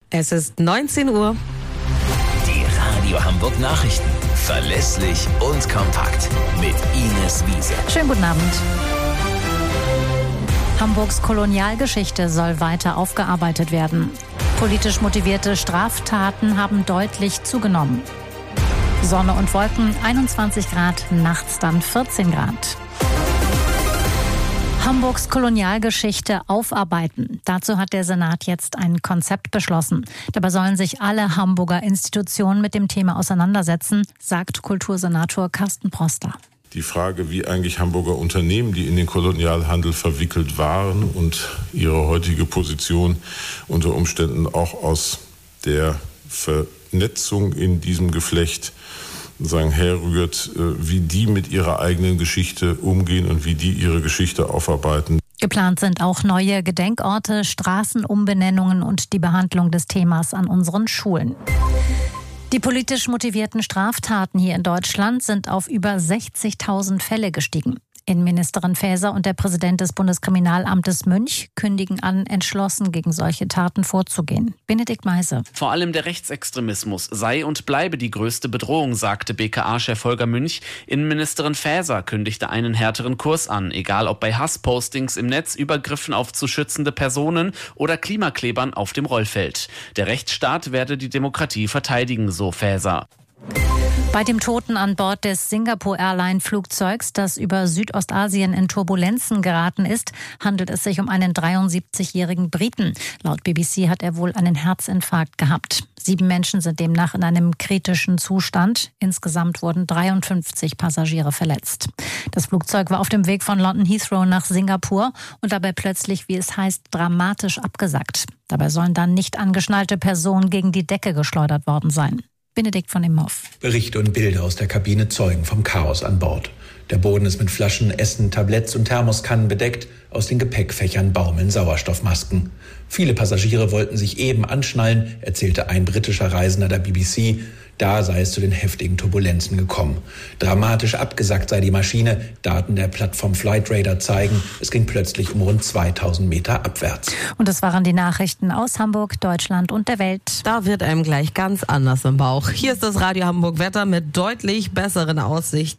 Es ist 19 Uhr. Die Radio Hamburg Nachrichten. Verlässlich und kompakt. Mit Ines Wiese. Schönen guten Abend. Hamburgs Kolonialgeschichte soll weiter aufgearbeitet werden. Politisch motivierte Straftaten haben deutlich zugenommen. Sonne und Wolken, 21 Grad, nachts dann 14 Grad. Hamburgs Kolonialgeschichte aufarbeiten. Dazu hat der Senat jetzt ein Konzept beschlossen. Dabei sollen sich alle Hamburger Institutionen mit dem Thema auseinandersetzen, sagt Kultursenator Carsten Proster. Die Frage, wie eigentlich Hamburger Unternehmen, die in den Kolonialhandel verwickelt waren und ihre heutige Position unter Umständen auch aus der Vernetzung in diesem Geflecht herrührt, wie die mit ihrer eigenen Geschichte umgehen und wie die ihre Geschichte aufarbeiten. Geplant sind auch neue Gedenkorte, Straßenumbenennungen und die Behandlung des Themas an unseren Schulen. Die politisch motivierten Straftaten hier in Deutschland sind auf über 60.000 Fälle gestiegen. Innenministerin Faeser und der Präsident des Bundeskriminalamtes Münch kündigen an, entschlossen gegen solche Taten vorzugehen. Benedikt Meise. Vor allem der Rechtsextremismus sei und bleibe die größte Bedrohung, sagte BKA-Chef Holger Münch. Innenministerin Faeser kündigte einen härteren Kurs an, egal ob bei Hasspostings im Netz, Übergriffen auf zu schützende Personen oder Klimaklebern auf dem Rollfeld. Der Rechtsstaat werde die Demokratie verteidigen, so Faeser. Bei dem Toten an Bord des Singapore-Airline-Flugzeugs, das über Südostasien in Turbulenzen geraten ist, handelt es sich um einen 73-jährigen Briten. Laut BBC hat er wohl einen Herzinfarkt gehabt. 7 Menschen sind demnach in einem kritischen Zustand. Insgesamt wurden 53 Passagiere verletzt. Das Flugzeug war auf dem Weg von London Heathrow nach Singapur und dabei plötzlich, wie es heißt, dramatisch abgesackt. Dabei sollen dann nicht angeschnallte Personen gegen die Decke geschleudert worden sein. Benedikt von Imhoff. Berichte und Bilder aus der Kabine zeugen vom Chaos an Bord. Der Boden ist mit Flaschen, Essen, Tabletts und Thermoskannen bedeckt. Aus den Gepäckfächern baumeln Sauerstoffmasken. Viele Passagiere wollten sich eben anschnallen, erzählte ein britischer Reisender der BBC. Da sei es zu den heftigen Turbulenzen gekommen. Dramatisch abgesackt sei die Maschine. Daten der Plattform Flightradar zeigen, es ging plötzlich um rund 2000 Meter abwärts. Und das waren die Nachrichten aus Hamburg, Deutschland und der Welt. Da wird einem gleich ganz anders im Bauch. Hier ist das Radio Hamburg Wetter mit deutlich besseren Aussichten.